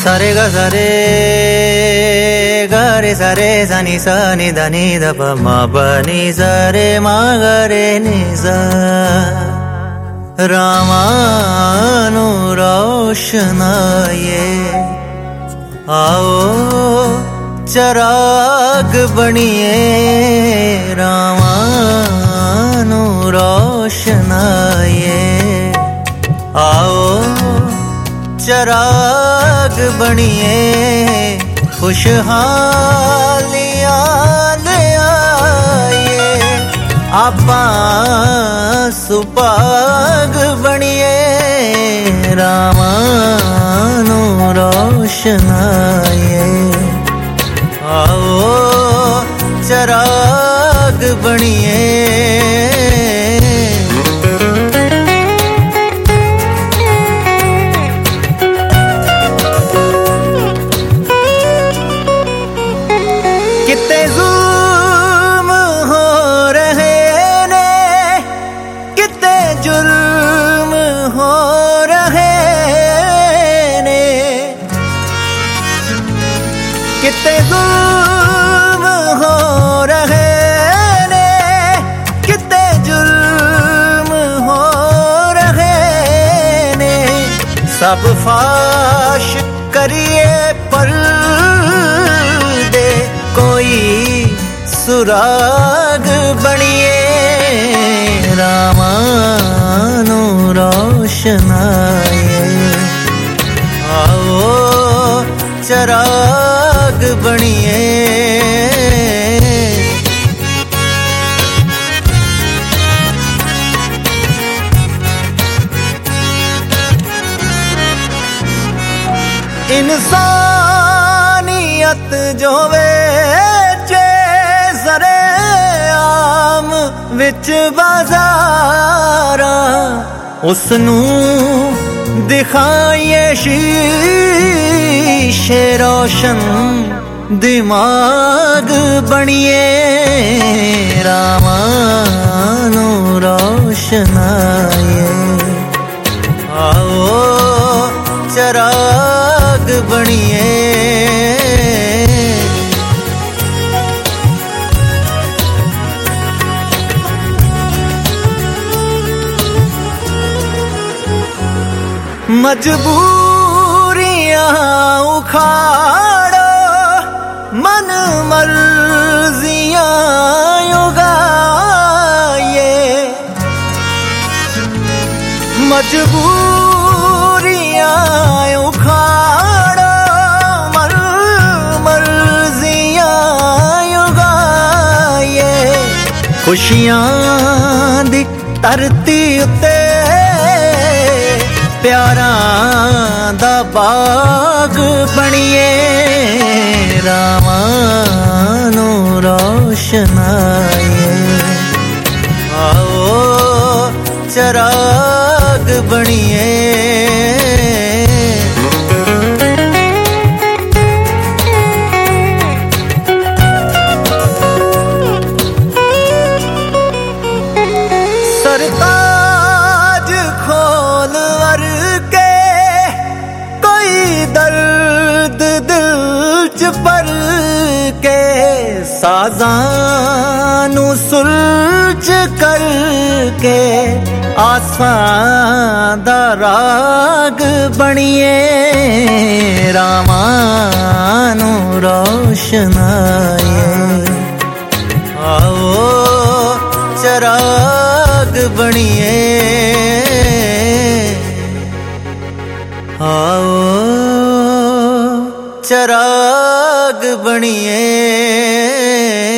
सारे ग सारे ग रे सारे सनी सा नि ध नि ध प म प नि सा रे म ग रे नि सा। रामानुरोशनाये आओ चराग बनिए, रामानुरोशनाये आओ चराग बनिए, खुशहालियां ले आइए, आपा सुभाग बनिए, रामानुरोशनाये आओ चराग बनिए। कितने जुल्म हो रहे ने, कितने जुल्म हो रहे ने, कितने जुल्म हो रहे ने, कितने जुल्म हो रहे ने, सब फाश करिए पर्दे, कोई सुराग बनिए, रामानुरोशनाये आओ चराग बनिए। इंसानियत जो वेचे सरे आम विच बाजारा, उसनू दिखाइए शीशे रोशन दिमाग बनिए, रामानुरोशनाये आओ चराग बनिए। मजबूरियां उखाड़ो, मन मर्जियां उगाइए, मजबूरियां उखाड़ो, मन मर्जियां उगाइए, खुशियां दी धरती उत्ते प्यारां दा बाग बनिए, रामानुरोशनाये आओ चराग बनिए। सरताज खोल वर के, कोई दर्द दिल च भर के, साज़ानू सुलझ करके, आसां दा राग बनिए, रामानुरोशनाये आओ चराग बनिए, आओ चराग बनिए।